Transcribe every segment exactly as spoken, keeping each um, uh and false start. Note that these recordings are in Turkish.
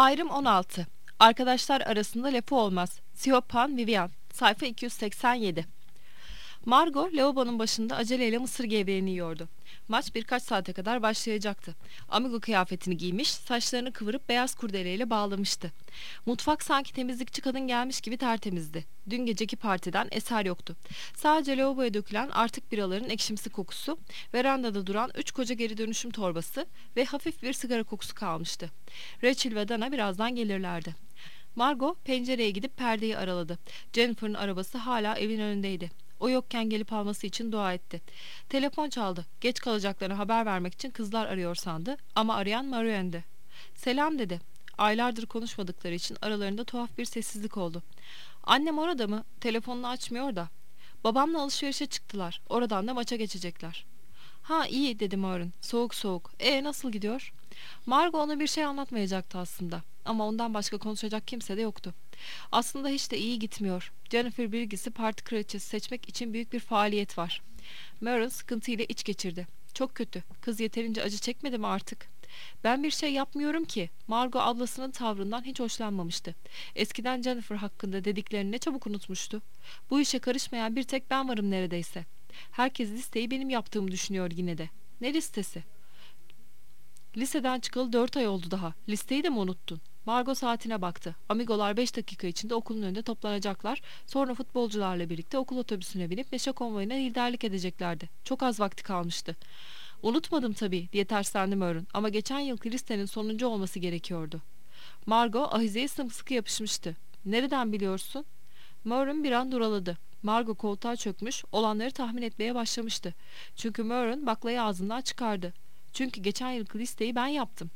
Ayrım on altı. Arkadaşlar arasında lafı olmaz. Siobhan Vivian. Sayfa iki yüz seksen yedi. Margot lavabonun başında aceleyle mısır gevreğini yiyordu. Maç birkaç saate kadar başlayacaktı. Amigo kıyafetini giymiş, saçlarını kıvırıp beyaz kurdeleyle bağlamıştı. Mutfak sanki temizlikçi kadın gelmiş gibi tertemizdi. Dün geceki partiden eser yoktu. Sadece lavaboya dökülen artık biraların ekşimsi kokusu, verandada duran üç koca geri dönüşüm torbası ve hafif bir sigara kokusu kalmıştı. Rachel ve Dana birazdan gelirlerdi. Margot pencereye gidip perdeyi araladı. Jennifer'ın arabası hala evin önündeydi. O yokken gelip alması için dua etti. Telefon çaldı. Geç kalacaklarını haber vermek için kızlar arıyor sandı ama arayan Marion'du. "Selam," dedi. Aylardır konuşmadıkları için aralarında tuhaf bir sessizlik oldu. "Annem orada mı? Telefonunu açmıyor da." "Babamla alışverişe çıktılar. Oradan da maça geçecekler." "Ha, iyi," dedi Marion. Soğuk soğuk. "E nasıl gidiyor?" Margot ona bir şey anlatmayacaktı aslında. Ama ondan başka konuşacak kimse de yoktu. "Aslında hiç de iyi gitmiyor. Jennifer bilgisi parti kraliçesi seçmek için büyük bir faaliyet var." Marion sıkıntıyla iç geçirdi. "Çok kötü. Kız yeterince acı çekmedi mi artık?" "Ben bir şey yapmıyorum ki." Margot ablasının tavrından hiç hoşlanmamıştı. Eskiden Jennifer hakkında dediklerini ne çabuk unutmuştu. Bu işe karışmayan bir tek ben varım neredeyse. Herkes listeyi benim yaptığımı düşünüyor yine de. Ne listesi? "Liseden çıkalı dört ay oldu daha. Listeyi de mi unuttun?" Margot saatine baktı. Amigolar beş dakika içinde okulun önünde toplanacaklar. Sonra futbolcularla birlikte okul otobüsüne binip Neşe Konvoyu'na liderlik edeceklerdi. Çok az vakti kalmıştı. "Unutmadım tabii," diye terslendi Marion. "Ama geçen yılki listenin sonuncu olması gerekiyordu." Margot ahizeye sımsıkı yapışmıştı. "Nereden biliyorsun?" Marion bir an duraladı. Margot koltuğa çökmüş, olanları tahmin etmeye başlamıştı. Çünkü Marion baklayı ağzından çıkardı. "Çünkü geçen yılki listeyi ben yaptım."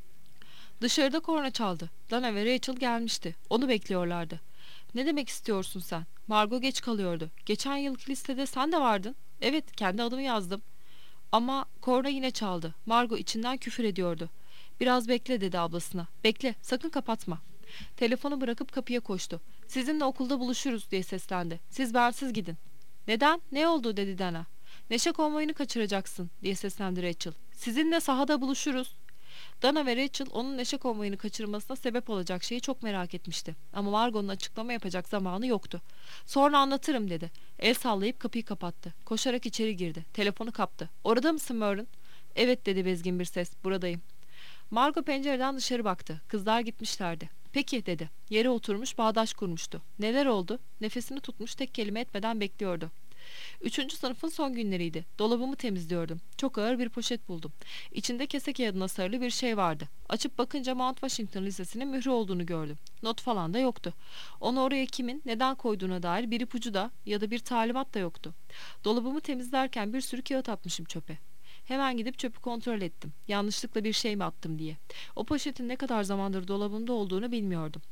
Dışarıda korna çaldı. Dana ve Rachel gelmişti. Onu bekliyorlardı. "Ne demek istiyorsun sen?" Margot geç kalıyordu. "Geçen yılki listede sen de vardın." "Evet, kendi adımı yazdım." Ama korna yine çaldı. Margot içinden küfür ediyordu. "Biraz bekle," dedi ablasına. "Bekle, sakın kapatma." Telefonu bırakıp kapıya koştu. "Sizinle okulda buluşuruz," diye seslendi. "Siz bensiz gidin." "Neden? Ne oldu?" dedi Dana. "Neşe konvoyunu kaçıracaksın," diye seslendi Rachel. "Sizinle sahada buluşuruz." Dana ve Rachel onun Neşe konvoyunu kaçırmasına sebep olacak şeyi çok merak etmişti. Ama Margot'un açıklama yapacak zamanı yoktu. "Sonra anlatırım," dedi. El sallayıp kapıyı kapattı. Koşarak içeri girdi. Telefonu kaptı. "Orada mısın Marion?" "Evet," dedi bezgin bir ses. "Buradayım." Margot pencereden dışarı baktı. Kızlar gitmişlerdi. "Peki," dedi. Yere oturmuş bağdaş kurmuştu. "Neler oldu?" Nefesini tutmuş tek kelime etmeden bekliyordu. Üçüncü sınıfın son günleriydi. Dolabımı temizliyordum. Çok ağır bir poşet buldum. İçinde kese kağıdına sarılı bir şey vardı. Açıp bakınca Mount Washington Lisesi'nin mührü olduğunu gördüm. Not falan da yoktu. Onu oraya kimin, neden koyduğuna dair bir ipucu da ya da bir talimat da yoktu. Dolabımı temizlerken bir sürü kağıt atmışım çöpe. Hemen gidip çöpü kontrol ettim. Yanlışlıkla bir şey mi attım diye. O poşetin ne kadar zamandır dolabımda olduğunu bilmiyordum.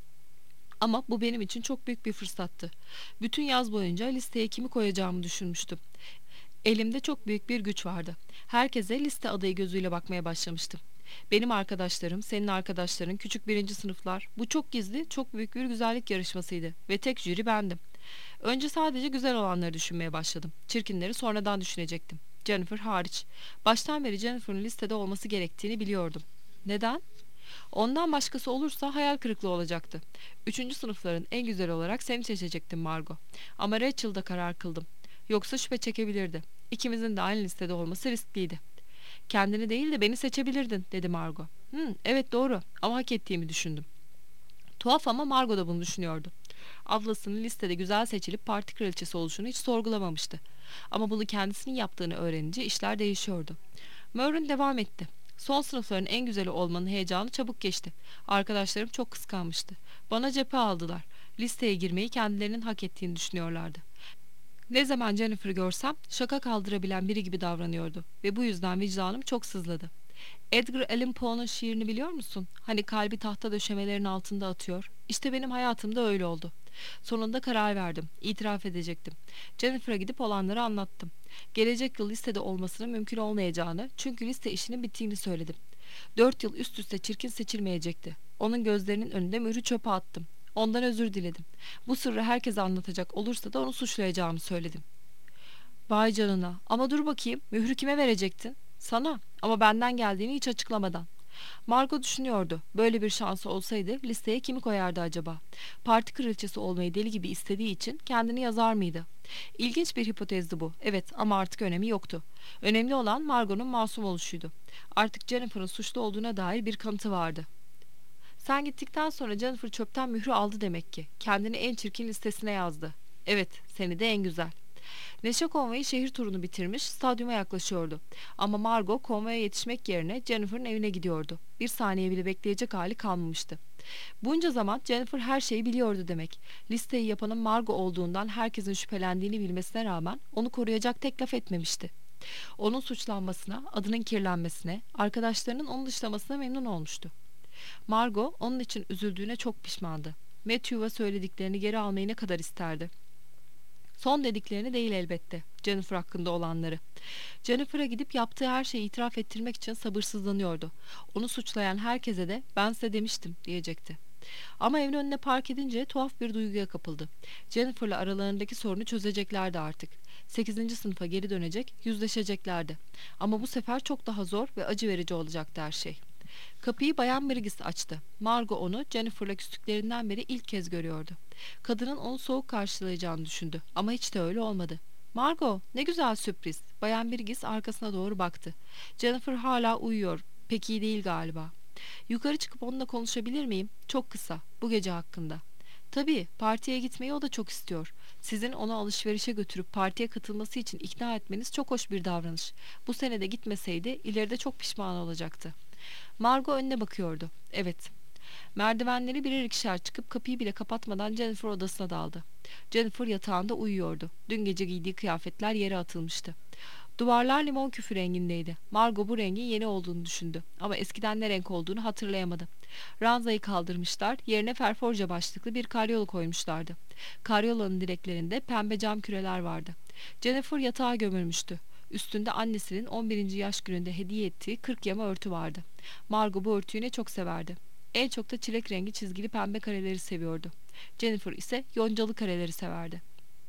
Ama bu benim için çok büyük bir fırsattı. Bütün yaz boyunca listeye kimi koyacağımı düşünmüştüm. Elimde çok büyük bir güç vardı. Herkese liste adayı gözüyle bakmaya başlamıştım. Benim arkadaşlarım, senin arkadaşların, küçük birinci sınıflar. Bu çok gizli, çok büyük bir güzellik yarışmasıydı ve tek jüri bendim. Önce sadece güzel olanları düşünmeye başladım. Çirkinleri sonradan düşünecektim. Jennifer hariç. Baştan beri Jennifer'ın listede olması gerektiğini biliyordum. Neden? Ondan başkası olursa hayal kırıklığı olacaktı. Üçüncü sınıfların en güzel olarak seni seçecektim Margot. Ama Rachel'da karar kıldım. Yoksa şüphe çekebilirdi. İkimizin de aynı listede olması riskliydi. "Kendini değil de beni seçebilirdin," dedi Margot. "Hı, evet doğru ama hak ettiğimi düşündüm." Tuhaf ama Margot da bunu düşünüyordu. Ablasının listede güzel seçilip parti kraliçesi oluşunu hiç sorgulamamıştı. Ama bunu kendisinin yaptığını öğrenince işler değişiyordu. Marion devam etti. "Son sınıfların en güzeli olmanın heyecanı çabuk geçti. Arkadaşlarım çok kıskanmıştı. Bana cephe aldılar. Listeye girmeyi kendilerinin hak ettiğini düşünüyorlardı. Ne zaman Jennifer'ı görsem şaka kaldırabilen biri gibi davranıyordu ve bu yüzden vicdanım çok sızladı. Edgar Allan Poe'nun şiirini biliyor musun? Hani kalbi tahta döşemelerin altında atıyor. İşte benim hayatımda öyle oldu. Sonunda karar verdim. İtiraf edecektim. Jennifer'a gidip olanları anlattım. Gelecek yıl listede olmasının mümkün olmayacağını, çünkü liste işinin bittiğini söyledim. Dört yıl üst üste çirkin seçilmeyecekti. Onun gözlerinin önünde mührü çöpe attım. Ondan özür diledim. Bu sırrı herkese anlatacak olursa da onu suçlayacağımı söyledim." "Vay canına. Ama dur bakayım. Mührü kime verecektin?" "Sana. Ama benden geldiğini hiç açıklamadan." Margot düşünüyordu. Böyle bir şansı olsaydı listeye kimi koyardı acaba? Parti kraliçesi olmayı deli gibi istediği için kendini yazar mıydı? İlginç bir hipotezdi bu. Evet, ama artık önemi yoktu. Önemli olan Margot'un masum oluşuydu. Artık Jennifer'ın suçlu olduğuna dair bir kanıtı vardı. Sen gittikten sonra Jennifer çöpten mührü aldı demek ki. Kendini en çirkin listesine yazdı. Evet, seni de en güzel. Neşe konvoyu şehir turunu bitirmiş, stadyuma yaklaşıyordu. Ama Margot konvoya yetişmek yerine Jennifer'ın evine gidiyordu. Bir saniye bile bekleyecek hali kalmamıştı. Bunca zaman Jennifer her şeyi biliyordu demek. Listeyi yapanın Margot olduğundan herkesin şüphelendiğini bilmesine rağmen onu koruyacak tek laf etmemişti. Onun suçlanmasına, adının kirlenmesine, arkadaşlarının onu dışlamasına memnun olmuştu. Margot onun için üzüldüğüne çok pişmandı. Matthew'a söylediklerini geri almayı ne kadar isterdi. Son dediklerini değil elbette, Jennifer hakkında olanları. Jennifer'a gidip yaptığı her şeyi itiraf ettirmek için sabırsızlanıyordu. Onu suçlayan herkese de ben size demiştim diyecekti. Ama evin önüne park edince tuhaf bir duyguya kapıldı. Jennifer'la aralarındaki sorunu çözeceklerdi artık. Sekizinci sınıfa geri dönecek, yüzleşeceklerdi. Ama bu sefer çok daha zor ve acı verici olacaktı her şey. Kapıyı Bayan Briggs açtı. Margot onu Jennifer'la küstüklerinden beri ilk kez görüyordu. Kadının onu soğuk karşılayacağını düşündü ama hiç de öyle olmadı. Margot, ne güzel sürpriz. Bayan Briggs arkasına doğru baktı. Jennifer hala uyuyor. Pek iyi değil galiba. Yukarı çıkıp onunla konuşabilir miyim? Çok kısa. Bu gece hakkında. Tabii, partiye gitmeyi o da çok istiyor. Sizin onu alışverişe götürüp partiye katılması için ikna etmeniz çok hoş bir davranış. Bu sene de gitmeseydi ileride çok pişman olacaktı. Margot önüne bakıyordu. Evet. Merdivenleri birer ikişer çıkıp kapıyı bile kapatmadan Jennifer odasına daldı. Jennifer yatağında uyuyordu. Dün gece giydiği kıyafetler yere atılmıştı. Duvarlar limon küfü rengindeydi. Margot bu rengin yeni olduğunu düşündü. Ama eskiden ne renk olduğunu hatırlayamadı. Ranzayı kaldırmışlar, yerine ferforja başlıklı bir karyola koymuşlardı. Karyolanın direklerinde pembe cam küreler vardı. Jennifer yatağa gömülmüştü. Üstünde annesinin on birinci yaş gününde hediye ettiği kırk yama örtü vardı. Margot bu örtüyü ne çok severdi. En çok da çilek rengi çizgili pembe kareleri seviyordu. Jennifer ise yoncalı kareleri severdi.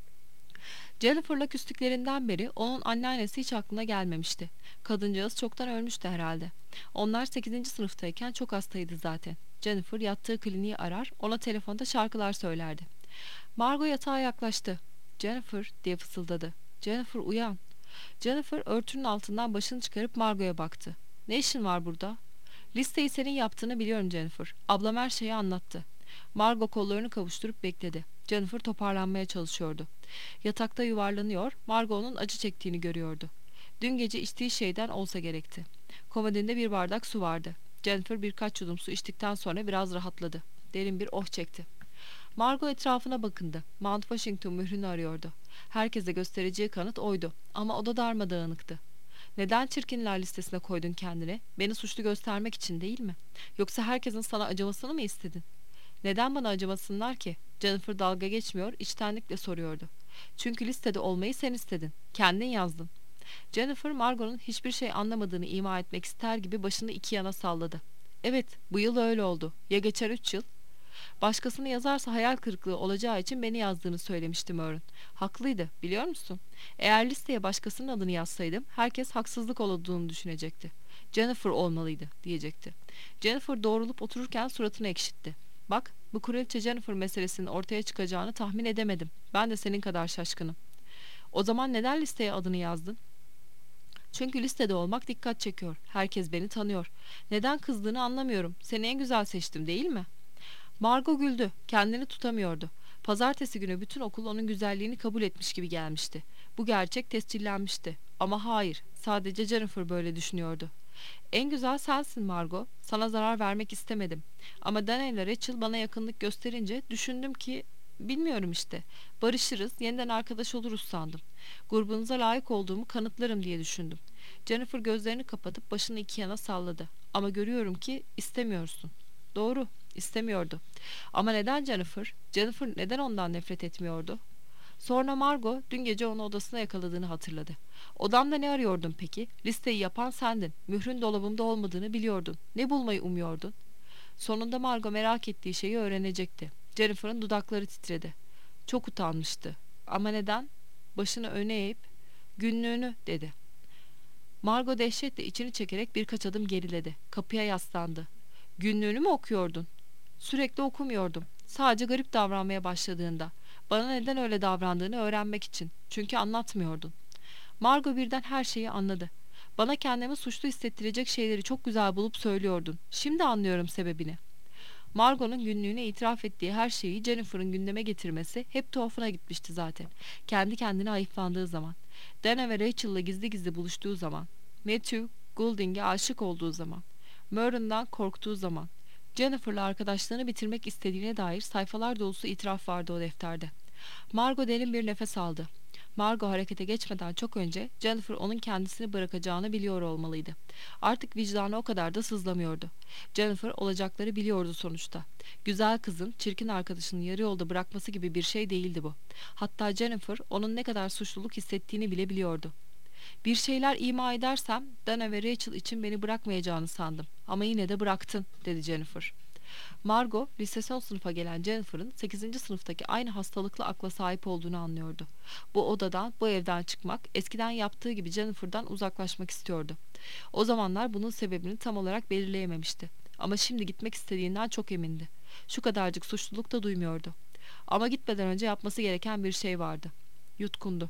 Jennifer'la küstüklerinden beri onun anneannesi hiç aklına gelmemişti. Kadıncağız çoktan ölmüştü herhalde. Onlar sekizinci sınıftayken çok hastaydı zaten. Jennifer yattığı kliniği arar, ona telefonda şarkılar söylerdi. Margot yatağa yaklaştı. "Jennifer," diye fısıldadı. "Jennifer, uyan." Jennifer örtünün altından başını çıkarıp Margot'a baktı. "Ne işin var burada?" "Listeyi senin yaptığını biliyorum Jennifer. Ablam her şeyi anlattı." Margot kollarını kavuşturup bekledi. Jennifer toparlanmaya çalışıyordu. Yatakta yuvarlanıyor, Margot'un acı çektiğini görüyordu. Dün gece içtiği şeyden olsa gerekti. Komodinde bir bardak su vardı. Jennifer birkaç yudum su içtikten sonra biraz rahatladı. Derin bir oh çekti. Margot etrafına bakındı. Mount Washington mührünü arıyordu. Herkese göstereceği kanıt oydu ama o da darmadağınıktı. "Neden çirkinler listesine koydun kendini? Beni suçlu göstermek için değil mi? Yoksa herkesin sana acımasını mı istedin?" "Neden bana acımasınlar ki?" Jennifer dalga geçmiyor, içtenlikle soruyordu. "Çünkü listede olmayı sen istedin. Kendin yazdın." Jennifer, Margot'un hiçbir şey anlamadığını ima etmek ister gibi başını iki yana salladı. "Evet, bu yıl öyle oldu. Ya geçer üç yıl?" "Başkasını yazarsa hayal kırıklığı olacağı için beni yazdığını söylemiştim Mörün. Haklıydı, biliyor musun? Eğer listeye başkasının adını yazsaydım herkes haksızlık olduğunu düşünecekti. Jennifer olmalıydı diyecekti." Jennifer doğrulup otururken suratını ekşitti. "Bak, bu kraliçe Jennifer meselesinin ortaya çıkacağını tahmin edemedim. Ben de senin kadar şaşkınım." "O zaman neden listeye adını yazdın?" "Çünkü listede olmak dikkat çekiyor. Herkes beni tanıyor. Neden kızdığını anlamıyorum. Seni en güzel seçtim, değil mi?" Margot güldü. Kendini tutamıyordu. Pazartesi günü bütün okul onun güzelliğini kabul etmiş gibi gelmişti. Bu gerçek tescillenmişti. Ama hayır, sadece Jennifer böyle düşünüyordu. "En güzel sensin Margot. Sana zarar vermek istemedim. Ama Dana ile Rachel bana yakınlık gösterince düşündüm ki... Bilmiyorum işte. Barışırız, yeniden arkadaş oluruz sandım. Grubunuza layık olduğumu kanıtlarım diye düşündüm." Jennifer gözlerini kapatıp başını iki yana salladı. "Ama görüyorum ki istemiyorsun." "Doğru, istemiyordu. Ama neden Jennifer? Jennifer neden ondan nefret etmiyordu?" Sonra Margot dün gece onu odasına yakaladığını hatırladı. "Odamda ne arıyordun peki? Listeyi yapan sendin. Mührün dolabımda olmadığını biliyordun. Ne bulmayı umuyordun?" Sonunda Margot merak ettiği şeyi öğrenecekti. Jennifer'ın dudakları titredi. Çok utanmıştı. Ama neden? Başını öne eğip "Günlüğünü," dedi. Margot dehşetle içini çekerek birkaç adım geriledi. Kapıya yaslandı. Günlüğünü mü okuyordun? Sürekli okumuyordum. Sadece garip davranmaya başladığında. Bana neden öyle davrandığını öğrenmek için. Çünkü anlatmıyordun. Margot birden her şeyi anladı. Bana kendimi suçlu hissettirecek şeyleri çok güzel bulup söylüyordun. Şimdi anlıyorum sebebini. Margot'un günlüğüne itiraf ettiği her şeyi Jennifer'ın gündeme getirmesi hep tuhafına gitmişti zaten. Kendi kendine ayıflandığı zaman. Dana ve Rachel'la gizli gizli buluştuğu zaman. Matthew Goulding'e aşık olduğu zaman. Merton'dan korktuğu zaman. Jennifer'la arkadaşlığını bitirmek istediğine dair sayfalar dolusu itiraf vardı o defterde. Margot derin bir nefes aldı. Margot harekete geçmeden çok önce Jennifer onun kendisini bırakacağını biliyor olmalıydı. Artık vicdanı o kadar da sızlamıyordu. Jennifer olacakları biliyordu sonuçta. Güzel kızın çirkin arkadaşını yarı yolda bırakması gibi bir şey değildi bu. Hatta Jennifer onun ne kadar suçluluk hissettiğini bile biliyordu. Bir şeyler ima edersem Dana ve Rachel için beni bırakmayacağını sandım. Ama yine de bıraktın, dedi Jennifer. Margot, lise son sınıfa gelen Jennifer'ın sekizinci sınıftaki aynı hastalıklı akla sahip olduğunu anlıyordu. Bu odadan, bu evden çıkmak, eskiden yaptığı gibi Jennifer'dan uzaklaşmak istiyordu. O zamanlar bunun sebebini tam olarak belirleyememişti. Ama şimdi gitmek istediğinden çok emindi. Şu kadarcık suçluluk da duymuyordu. Ama gitmeden önce yapması gereken bir şey vardı. Yutkundu.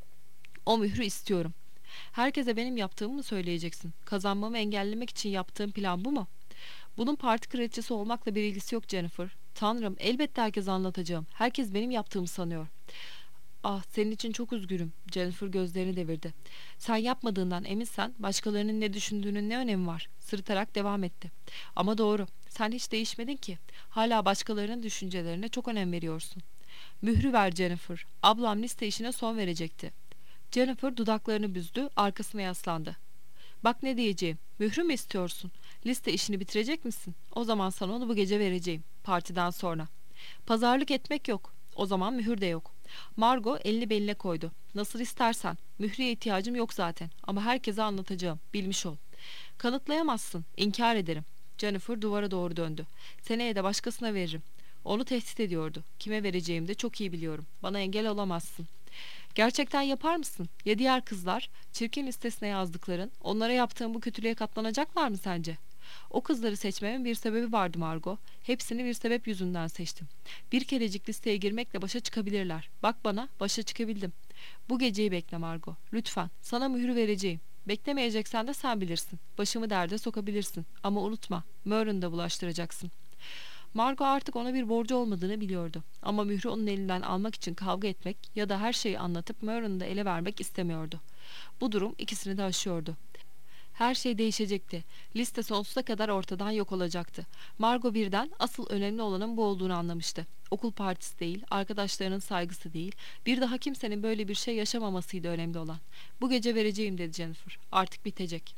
O mührü istiyorum. Herkese benim yaptığımı mı söyleyeceksin? Kazanmamı engellemek için yaptığım plan bu mu? Bunun parti kraliçesi olmakla bir ilgisi yok Jennifer. Tanrım, elbette herkese anlatacağım. Herkes benim yaptığımı sanıyor. Ah, senin için çok üzgünüm. Jennifer gözlerini devirdi. Sen yapmadığından eminsen başkalarının ne düşündüğünün ne önemi var? Sırıtarak devam etti. Ama doğru. Sen hiç değişmedin ki. Hala başkalarının düşüncelerine çok önem veriyorsun. Mührü ver Jennifer. Ablam liste işine son verecekti. Jennifer dudaklarını büzdü, arkasına yaslandı. Bak ne diyeceğim. Mührü mü istiyorsun? Liste işini bitirecek misin? O zaman sana onu bu gece vereceğim. Partiden sonra. Pazarlık etmek yok. O zaman mühür de yok. Margot elini beline koydu. Nasıl istersen. Mühreye ihtiyacım yok zaten. Ama herkese anlatacağım. Bilmiş ol. Kanıtlayamazsın. İnkar ederim. Jennifer duvara doğru döndü. Seneye de başkasına veririm. Onu tehdit ediyordu. Kime vereceğimi de çok iyi biliyorum. Bana engel olamazsın. Gerçekten yapar mısın? Ya diğer kızlar? Çirkin listesine yazdıkların, onlara yaptığın bu kötülüğe katlanacaklar mı sence? O kızları seçmemin bir sebebi vardı Margot. Hepsini bir sebep yüzünden seçtim. Bir kerecik listeye girmekle başa çıkabilirler. Bak bana, başa çıkabildim. Bu geceyi bekle Margot. Lütfen, sana mührü vereceğim. Beklemeyeceksen de sen bilirsin. Başımı derde sokabilirsin. Ama unutma, Merton'u da bulaştıracaksın. Margot artık ona bir borcu olmadığını biliyordu. Ama mührü onun elinden almak için kavga etmek ya da her şeyi anlatıp Merton'u da ele vermek istemiyordu. Bu durum ikisini de aşıyordu. Her şey değişecekti. Liste sonsuza kadar ortadan yok olacaktı. Margot birden asıl önemli olanın bu olduğunu anlamıştı. Okul partisi değil, arkadaşlarının saygısı değil, bir daha kimsenin böyle bir şey yaşamamasıydı önemli olan. Bu gece vereceğim, dedi Jennifer. Artık bitecek.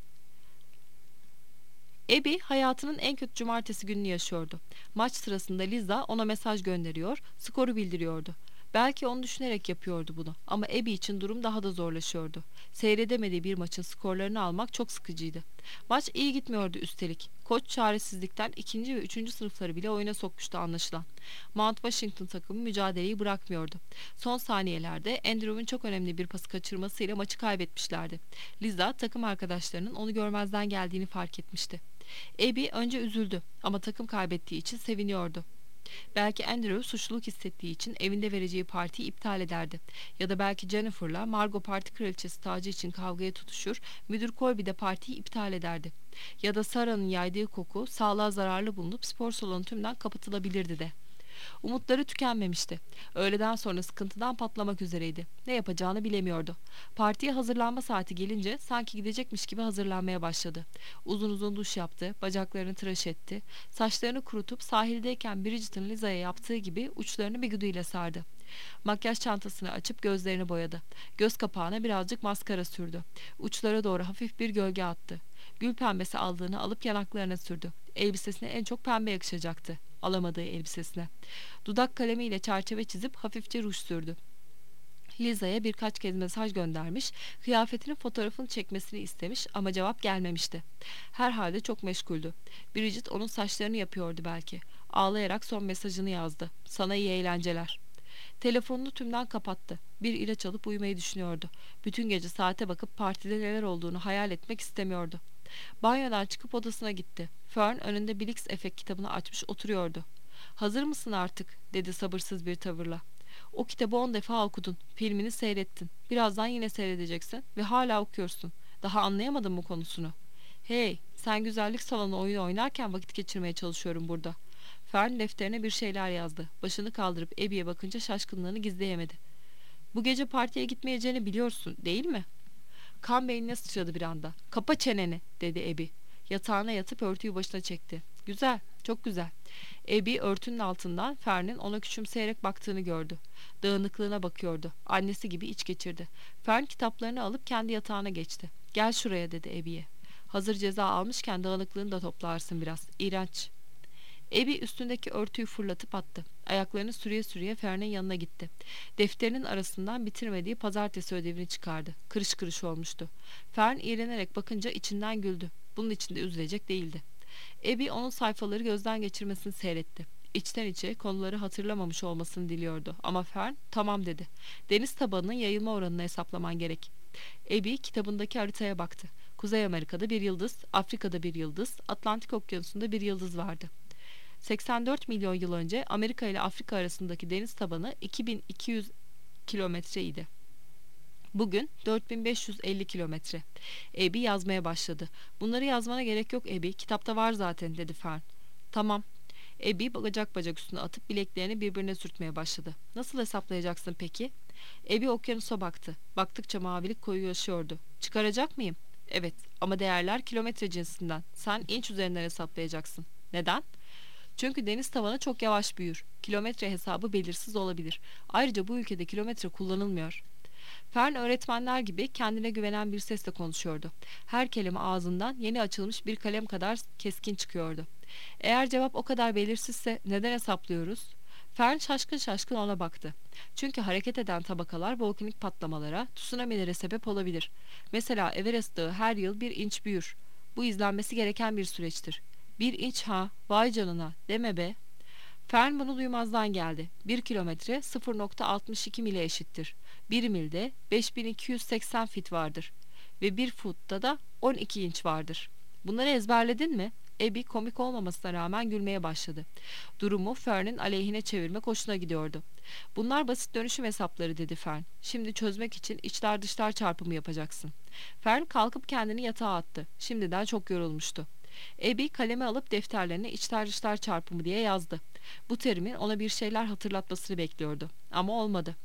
Abby hayatının en kötü cumartesi gününü yaşıyordu. Maç sırasında Liza ona mesaj gönderiyor, skoru bildiriyordu. Belki onu düşünerek yapıyordu bunu ama Abby için durum daha da zorlaşıyordu. Seyredemediği bir maçın skorlarını almak çok sıkıcıydı. Maç iyi gitmiyordu üstelik. Koç çaresizlikten ikinci ve üçüncü sınıfları bile oyuna sokmuştu anlaşılan. Mount Washington takımı mücadeleyi bırakmıyordu. Son saniyelerde Andrew'un çok önemli bir pası kaçırmasıyla maçı kaybetmişlerdi. Liza takım arkadaşlarının onu görmezden geldiğini fark etmişti. Abby önce üzüldü ama takım kaybettiği için seviniyordu. Belki Andrew suçluluk hissettiği için evinde vereceği partiyi iptal ederdi. Ya da belki Jennifer'la Margot parti kraliçesi tacı için kavgaya tutuşur, müdür Colby de partiyi iptal ederdi. Ya da Sarah'nın yaydığı koku sağlığa zararlı bulunup spor salonu tümden kapatılabilirdi de. Umutları tükenmemişti. Öğleden sonra sıkıntıdan patlamak üzereydi. Ne yapacağını bilemiyordu. Partiye hazırlanma saati gelince sanki gidecekmiş gibi hazırlanmaya başladı. Uzun uzun duş yaptı, bacaklarını tıraş etti. Saçlarını kurutup sahildeyken Bridget'ın Liza'ya yaptığı gibi uçlarını biguduyla sardı. Makyaj çantasını açıp gözlerini boyadı. Göz kapağına birazcık maskara sürdü. Uçlara doğru hafif bir gölge attı. Gül pembesi aldığını alıp yanaklarına sürdü. Elbisesine en çok pembe yakışacaktı. Alamadığı elbisesine. Dudak kalemiyle çerçeve çizip hafifçe ruj sürdü. Liza'ya birkaç kez mesaj göndermiş, kıyafetinin fotoğrafını çekmesini istemiş ama cevap gelmemişti. Herhalde çok meşguldü. Bridget onun saçlarını yapıyordu belki. Ağlayarak son mesajını yazdı. Sana iyi eğlenceler. Telefonunu tümden kapattı. Bir ilaç alıp uyumayı düşünüyordu. Bütün gece saate bakıp partide neler olduğunu hayal etmek istemiyordu. Banyodan çıkıp odasına gitti. Fern önünde Blix Efekt kitabını açmış oturuyordu. "Hazır mısın artık?" dedi sabırsız bir tavırla. "O kitabı on defa okudun, filmini seyrettin. Birazdan yine seyredeceksin ve hala okuyorsun. Daha anlayamadın mı konusunu?" "Hey, sen güzellik salonu oyunu oynarken vakit geçirmeye çalışıyorum burada." Fern defterine bir şeyler yazdı. Başını kaldırıp Abby'ye bakınca şaşkınlığını gizleyemedi. "Bu gece partiye gitmeyeceğini biliyorsun, değil mi?" Kan beynine sıçradı bir anda. "Kapa çeneni," dedi Abby. Yatağına yatıp örtüyü başına çekti. "Güzel, çok güzel." Abby örtünün altından Fern'in ona küçümseyerek baktığını gördü. Dağınıklığına bakıyordu. Annesi gibi iç geçirdi. Fern kitaplarını alıp kendi yatağına geçti. "Gel şuraya," dedi Abby'ye. "Hazır ceza almışken dağınıklığını da toplarsın biraz. İğrenç." Abby üstündeki örtüyü fırlatıp attı. Ayaklarını sürüye sürüye Fern'in yanına gitti. Defterinin arasından bitirmediği pazartesi ödevini çıkardı. Kırış kırış olmuştu. Fern iğrenerek bakınca içinden güldü. Bunun içinde üzülecek değildi. Abby onun sayfaları gözden geçirmesini seyretti. İçten içe konuları hatırlamamış olmasını diliyordu. Ama Fern tamam dedi. "Deniz tabanının yayılma oranını hesaplaman gerek." Abby kitabındaki haritaya baktı. Kuzey Amerika'da bir yıldız, Afrika'da bir yıldız, Atlantik Okyanusu'nda bir yıldız vardı. seksen dört milyon yıl önce Amerika ile Afrika arasındaki deniz tabanı iki bin iki yüz kilometreydi. Bugün dört bin beş yüz elli kilometre. Abby yazmaya başladı. "Bunları yazmana gerek yok Abby, kitapta var zaten," dedi Fern. "Tamam." Abby bacak bacak üstüne atıp bileklerini birbirine sürtmeye başladı. "Nasıl hesaplayacaksın peki?" Abby okyanusa baktı. Baktıkça mavilik koyulaşıyordu. "Çıkaracak mıyım?" "Evet, ama değerler kilometre cinsinden. Sen inç üzerinden hesaplayacaksın." "Neden?" "Çünkü deniz tavanı çok yavaş büyür. Kilometre hesabı belirsiz olabilir. Ayrıca bu ülkede kilometre kullanılmıyor." Fern öğretmenler gibi kendine güvenen bir sesle konuşuyordu. Her kelime ağzından yeni açılmış bir kalem kadar keskin çıkıyordu. "Eğer cevap o kadar belirsizse neden hesaplıyoruz?" Fern şaşkın şaşkın ona baktı. "Çünkü hareket eden tabakalar volkanik patlamalara, tsunami'lere sebep olabilir. Mesela Everest Dağı her yıl bir inç büyür. Bu izlenmesi gereken bir süreçtir." "Bir inç ha, vay canına, deme be." Fern bunu duymazdan geldi. Bir kilometre sıfır nokta altmış iki mile eşittir. Bir milde beş bin iki yüz seksen fit vardır. Ve bir futta da on iki inç vardır. "Bunları ezberledin mi?" Abby komik olmamasına rağmen gülmeye başladı. Durumu Fern'in aleyhine çevirmek hoşuna gidiyordu. "Bunlar basit dönüşüm hesapları," dedi Fern. "Şimdi çözmek için içler dışlar çarpımı yapacaksın." Fern kalkıp kendini yatağa attı. Şimdiden çok yorulmuştu. Abby kalemi alıp defterlerine içler dışlar çarpımı diye yazdı. Bu terimin ona bir şeyler hatırlatmasını bekliyordu. Ama olmadı.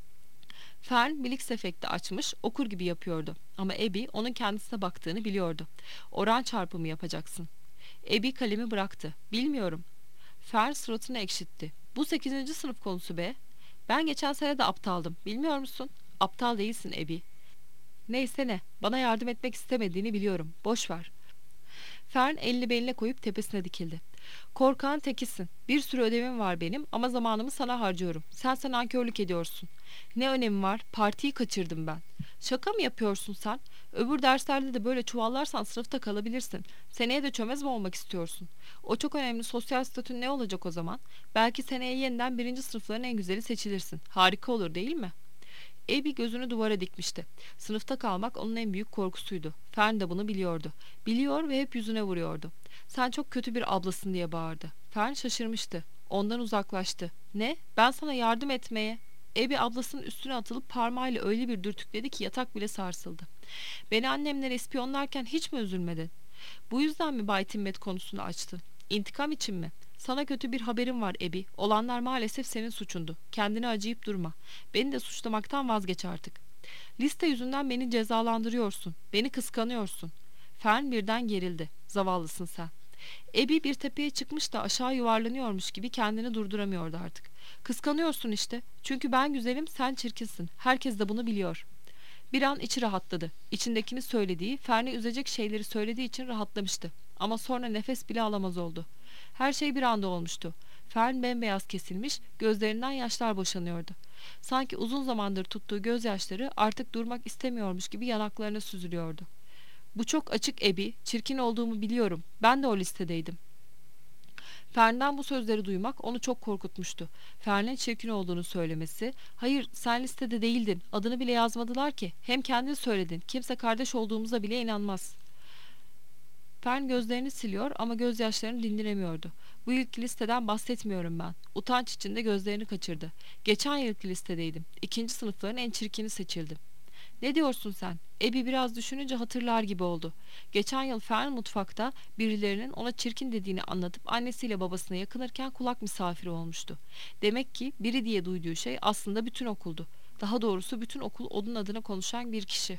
Fern Blix efekti açmış, okur gibi yapıyordu. Ama Abby onun kendisine baktığını biliyordu. "Oran çarpımı yapacaksın." Abby kalemi bıraktı. "Bilmiyorum." Fern suratını ekşitti. "Bu sekizinci sınıf konusu be." "Ben geçen sene de aptaldım. Bilmiyor musun?" "Aptal değilsin Abby." "Neyse ne. Bana yardım etmek istemediğini biliyorum. Boş ver." Fern elini beline koyup tepesine dikildi. "Korkağın tekisin. Bir sürü ödevim var benim ama zamanımı sana harcıyorum. Sen sen nankörlük ediyorsun." "Ne önemi var? Partiyi kaçırdım ben." "Şaka mı yapıyorsun sen? Öbür derslerde de böyle çuvallarsan sınıfta kalabilirsin. Seneye de çömez mi olmak istiyorsun? O çok önemli sosyal statün ne olacak o zaman? Belki seneye yeniden birinci sınıfların en güzeli seçilirsin. Harika olur değil mi?" Abby gözünü duvara dikmişti. Sınıfta kalmak onun en büyük korkusuydu. Fern de bunu biliyordu. Biliyor ve hep yüzüne vuruyordu. "Sen çok kötü bir ablasın," diye bağırdı. Fern şaşırmıştı. Ondan uzaklaştı. "Ne? Ben sana yardım etmeye..." Abby ablasının üstüne atılıp parmağıyla öyle bir dürtükledi ki yatak bile sarsıldı. "Beni annemlere ispiyonlarken hiç mi üzülmedin? Bu yüzden mi Bay Timmet konusunu açtın? İntikam için mi? Sana kötü bir haberim var Abby. Olanlar maalesef senin suçundu. Kendine acıyıp durma. Beni de suçlamaktan vazgeç artık. Liste yüzünden beni cezalandırıyorsun. Beni kıskanıyorsun." Fern birden gerildi. "Zavallısın sen." Abby bir tepeye çıkmış da aşağı yuvarlanıyormuş gibi kendini durduramıyordu artık. "Kıskanıyorsun işte. Çünkü ben güzelim, sen çirkinsin. Herkes de bunu biliyor." Bir an içi rahatladı. İçindekini söylediği, Fern'i üzecek şeyleri söylediği için rahatlamıştı. Ama sonra nefes bile alamaz oldu. Her şey bir anda olmuştu. Fern bembeyaz kesilmiş, gözlerinden yaşlar boşanıyordu. Sanki uzun zamandır tuttuğu gözyaşları artık durmak istemiyormuş gibi yanaklarına süzülüyordu. "Bu çok açık Abby, çirkin olduğumu biliyorum. Ben de o listedeydim." Fern'den bu sözleri duymak onu çok korkutmuştu. Fern'in çirkin olduğunu söylemesi, hayır sen listede değildin, adını bile yazmadılar ki, hem kendin söyledin, kimse kardeş olduğumuza bile inanmaz. Fern gözlerini siliyor ama gözyaşlarını dindiremiyordu. Bu yılki listeden bahsetmiyorum ben. Utanç içinde gözlerini kaçırdı. Geçen yılki listedeydim. İkinci sınıfların en çirkini seçildim. Ne diyorsun sen? Ebi biraz düşününce hatırlar gibi oldu. Geçen yıl Fern mutfakta birilerinin ona çirkin dediğini anlatıp annesiyle babasına yakınırken kulak misafiri olmuştu. Demek ki biri diye duyduğu şey aslında bütün okuldu. Daha doğrusu bütün okul onun adına konuşan bir kişi.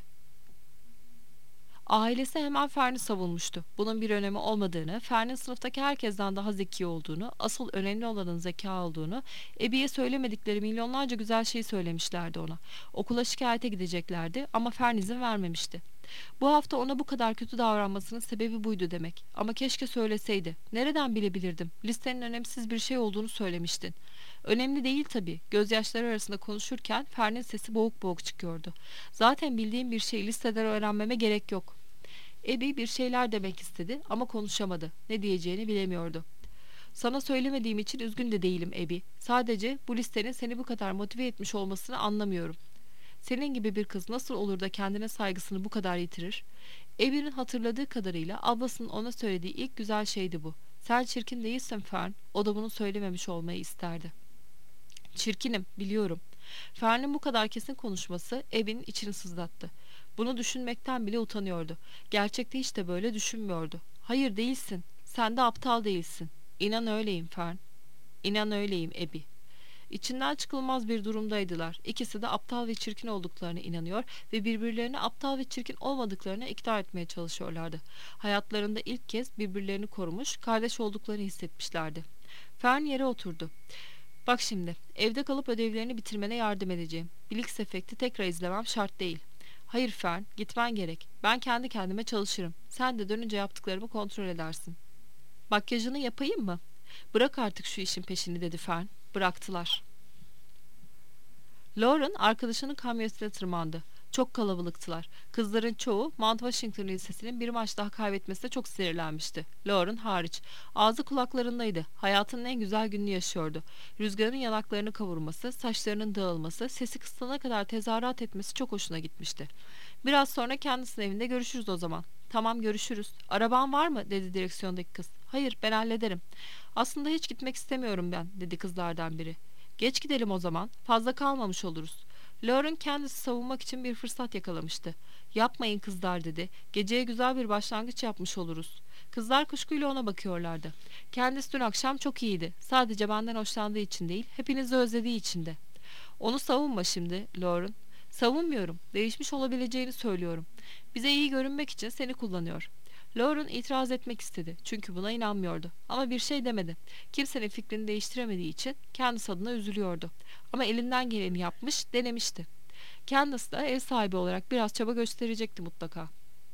Ailesi hemen Fern'i savunmuştu. Bunun bir önemi olmadığını, Fern'in sınıftaki herkesten daha zeki olduğunu, asıl önemli olanın zeka olduğunu, Ebi'ye söylemedikleri milyonlarca güzel şey söylemişlerdi ona. Okula şikayete gideceklerdi ama Fern izin vermemişti. Bu hafta ona bu kadar kötü davranmasının sebebi buydu demek. Ama keşke söyleseydi. Nereden bilebilirdim? Listenin önemsiz bir şey olduğunu söylemiştin. Önemli değil tabii. Gözyaşları arasında konuşurken Fern'in sesi boğuk boğuk çıkıyordu. Zaten bildiğim bir şeyi listeden öğrenmeme gerek yok. Ebi bir şeyler demek istedi ama konuşamadı. Ne diyeceğini bilemiyordu. Sana söylemediğim için üzgün de değilim Ebi. Sadece bu listenin seni bu kadar motive etmiş olmasını anlamıyorum. Senin gibi bir kız nasıl olur da kendine saygısını bu kadar yitirir? Ebi'nin hatırladığı kadarıyla ablasının ona söylediği ilk güzel şeydi bu. Sen çirkin değilsin Fern. O da bunu söylememiş olmayı isterdi. Çirkinim, biliyorum. Fern'in bu kadar kesin konuşması Ebi'nin içini sızlattı. Bunu düşünmekten bile utanıyordu. Gerçekte hiç de böyle düşünmüyordu. Hayır değilsin. Sen de aptal değilsin. İnan öyleyim Fern. İnan öyleyim Ebi. İçinden çıkılmaz bir durumdaydılar. İkisi de aptal ve çirkin olduklarına inanıyor ve birbirlerine aptal ve çirkin olmadıklarına ikna etmeye çalışıyorlardı. Hayatlarında ilk kez birbirlerini korumuş, kardeş olduklarını hissetmişlerdi. Fern yere oturdu. Bak şimdi, evde kalıp ödevlerini bitirmene yardım edeceğim. Blix efekti tekrar izlemem şart değil. Hayır Fern, gitmen gerek. Ben kendi kendime çalışırım. Sen de dönünce yaptıklarımı kontrol edersin. Makyajını yapayım mı? Bırak artık şu işin peşini dedi Fern. Bıraktılar. Lauren arkadaşının kamyonetine tırmandı. Çok kalabalıktılar. Kızların çoğu Mount Washington Lisesi'nin bir maç daha kaybetmesine çok sinirlenmişti. Lauren hariç. Ağzı kulaklarındaydı. Hayatının en güzel gününü yaşıyordu. Rüzgarın yanaklarını kavurması, saçlarının dağılması, sesi kısılana kadar tezahürat etmesi çok hoşuna gitmişti. Biraz sonra kendisinin evinde görüşürüz o zaman. Tamam görüşürüz. Araban var mı? Dedi direksiyondaki kız. Hayır ben hallederim. Aslında hiç gitmek istemiyorum ben dedi kızlardan biri. Geç gidelim o zaman. Fazla kalmamış oluruz. Lauren kendisi savunmak için bir fırsat yakalamıştı. Yapmayın kızlar dedi. Geceye güzel bir başlangıç yapmış oluruz. Kızlar kuşkuyla ona bakıyorlardı. Kendisi dün akşam çok iyiydi. Sadece benden hoşlandığı için değil, hepinizi özlediği için de. Onu savunma şimdi, Lauren. Savunmuyorum. Değişmiş olabileceğini söylüyorum. Bize iyi görünmek için seni kullanıyor. Lauren itiraz etmek istedi. Çünkü buna inanmıyordu. Ama bir şey demedi. Kimsenin fikrini değiştiremediği için kendisi adına üzülüyordu. Ama elinden geleni yapmış, denemişti. Candace da ev sahibi olarak biraz çaba gösterecekti mutlaka.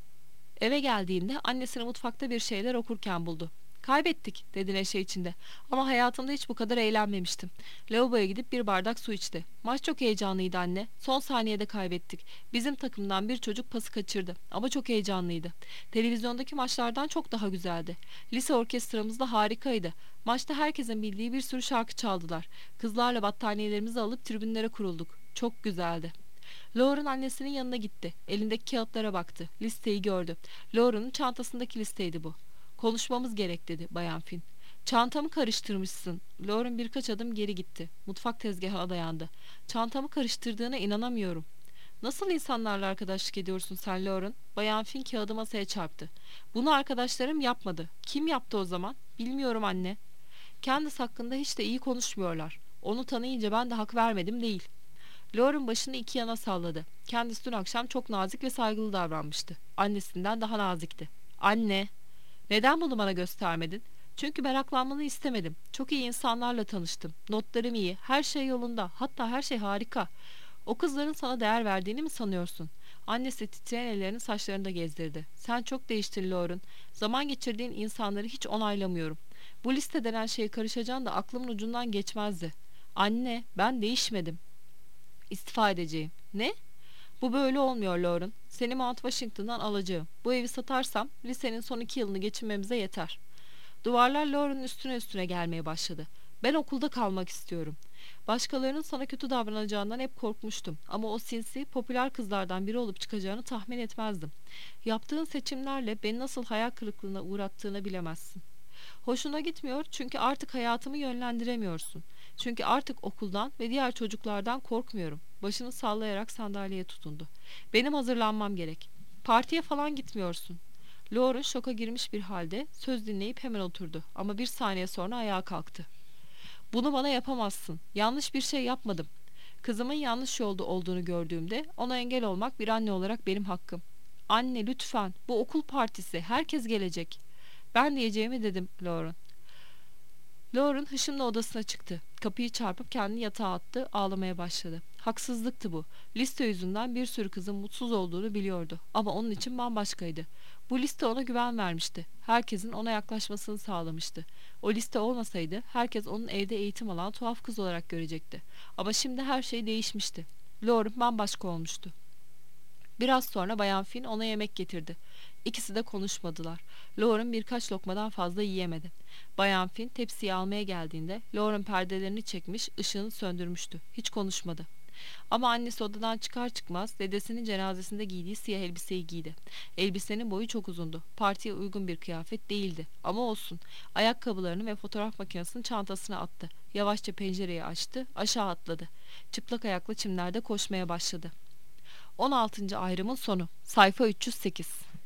Eve geldiğinde annesini mutfakta bir şeyler okurken buldu. Kaybettik dedi neşe içinde. Ama hayatımda hiç bu kadar eğlenmemiştim. Lavaboya gidip bir bardak su içti. Maç çok heyecanlıydı anne. Son saniyede kaybettik. Bizim takımdan bir çocuk pası kaçırdı. Ama çok heyecanlıydı. Televizyondaki maçlardan çok daha güzeldi. Lise orkestramız da harikaydı. Maçta herkesin bildiği bir sürü şarkı çaldılar. Kızlarla battaniyelerimizi alıp tribünlere kurulduk. Çok güzeldi. Lauren annesinin yanına gitti. Elindeki kağıtlara baktı. Listeyi gördü. Lauren'ın çantasındaki listeydi bu. Konuşmamız gerek dedi Bayan Finn. Çantamı karıştırmışsın. Lauren birkaç adım geri gitti. Mutfak tezgahına dayandı. Çantamı karıştırdığına inanamıyorum. Nasıl insanlarla arkadaşlık ediyorsun sen Lauren? Bayan Finn kağıdı masaya çarptı. Bunu arkadaşlarım yapmadı. Kim yaptı o zaman? Bilmiyorum anne. Candace hakkında hiç de iyi konuşmuyorlar. Onu tanıyınca ben de hak vermedim değil. Lauren başını iki yana salladı. Candace dün akşam çok nazik ve saygılı davranmıştı. Annesinden daha nazikti. Anne! Neden bunu bana göstermedin? Çünkü meraklanmanı istemedim. Çok iyi insanlarla tanıştım. Notlarım iyi. Her şey yolunda. Hatta her şey harika. O kızların sana değer verdiğini mi sanıyorsun? Annesi titreyen ellerini saçlarında gezdirdi. Sen çok değiştin Lauren. Zaman geçirdiğin insanları hiç onaylamıyorum. Bu liste denen şeye karışacağın da aklımın ucundan geçmezdi. Anne, ben değişmedim. İstifa edeceğim. Ne? Bu böyle olmuyor Lauren. Seni Mount Washington'dan alacağım. Bu evi satarsam lisenin son iki yılını geçinmemize yeter. Duvarlar Lauren'ın üstüne üstüne gelmeye başladı. Ben okulda kalmak istiyorum. Başkalarının sana kötü davranacağından hep korkmuştum. Ama o sinsi, popüler kızlardan biri olup çıkacağını tahmin etmezdim. Yaptığın seçimlerle beni nasıl hayal kırıklığına uğrattığını bilemezsin. Hoşuna gitmiyor çünkü artık hayatımı yönlendiremiyorsun. Çünkü artık okuldan ve diğer çocuklardan korkmuyorum. Başını sallayarak sandalyeye tutundu. Benim hazırlanmam gerek. Partiye falan gitmiyorsun. Lauren şoka girmiş bir halde söz dinleyip hemen oturdu ama bir saniye sonra ayağa kalktı. Bunu bana yapamazsın. Yanlış bir şey yapmadım. Kızımın yanlış yolda olduğunu gördüğümde ona engel olmak bir anne olarak benim hakkım. Anne lütfen, bu okul partisi, herkes gelecek. Ben diyeceğimi dedim Lauren. Lauren hışımla odasına çıktı. Kapıyı çarpıp kendini yatağa attı, ağlamaya başladı. Haksızlıktı bu. Liste yüzünden bir sürü kızın mutsuz olduğunu biliyordu. Ama onun için bambaşkaydı. Bu liste ona güven vermişti. Herkesin ona yaklaşmasını sağlamıştı. O liste olmasaydı herkes onun evde eğitim alan tuhaf kız olarak görecekti. Ama şimdi her şey değişmişti. Lauren bambaşka olmuştu. Biraz sonra Bayan Finn ona yemek getirdi. İkisi de konuşmadılar. Lauren birkaç lokmadan fazla yiyemedi. Bayan Finn tepsiyi almaya geldiğinde Lauren perdelerini çekmiş, ışığını söndürmüştü. Hiç konuşmadı. Ama annesi odadan çıkar çıkmaz dedesinin cenazesinde giydiği siyah elbiseyi giydi. Elbisenin boyu çok uzundu. Partiye uygun bir kıyafet değildi. Ama olsun. Ayakkabılarını ve fotoğraf makinesini çantasına attı. Yavaşça pencereyi açtı, aşağı atladı. Çıplak ayakla çimlerde koşmaya başladı. on altıncı ayrımın sonu. Sayfa üç yüz sekiz.